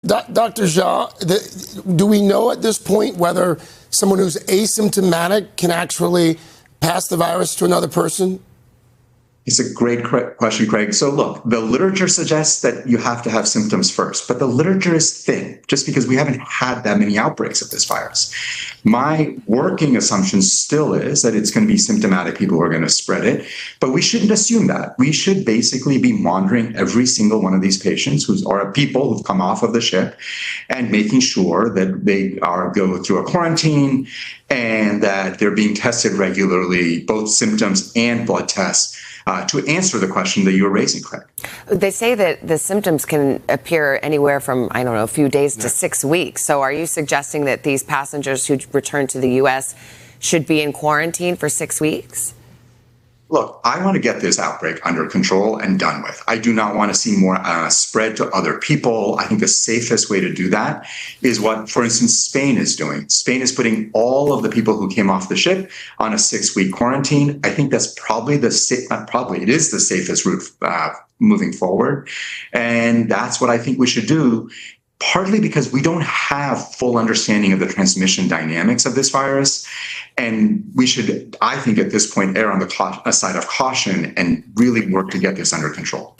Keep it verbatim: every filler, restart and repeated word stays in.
Doctor Jha, the, do we know at this point whether someone who's asymptomatic can actually pass the virus to another person? It's a great question, Craig. So look, the literature suggests that you have to have symptoms first, but the literature is thin just because we haven't had that many outbreaks of this virus. My working assumption still is that it's going to be symptomatic people who are going to spread it, but we shouldn't assume that. We should basically be monitoring every single one of these patients who are people who've come off of the ship and making sure that they are go through a quarantine and that they're being tested regularly, both symptoms and blood tests. Uh, to answer the question that you were raising, Craig. They say that the symptoms can appear anywhere from, I don't know, a few days to yeah. six weeks. So are you suggesting that these passengers who return to the U S should be in quarantine for six weeks? Look, I want to get this outbreak under control and done with. I do not want to see more uh, spread to other people. I think the safest way to do that is what, for instance, Spain is doing. Spain is putting all of the people who came off the ship on a six-week quarantine. I think that's probably the not probably it is the safest route uh, moving forward, and that's what I think we should do. Partly because we don't have full understanding of the transmission dynamics of this virus. And we should, I think at this point, err on the side of caution and really work to get this under control.